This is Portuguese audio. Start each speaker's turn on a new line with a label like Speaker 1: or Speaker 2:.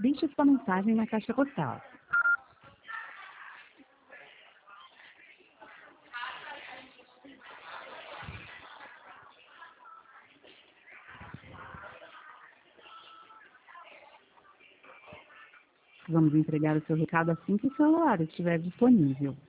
Speaker 1: Deixe sua mensagem na caixa postal. Vamos entregar o seu recado assim que o celular estiver disponível.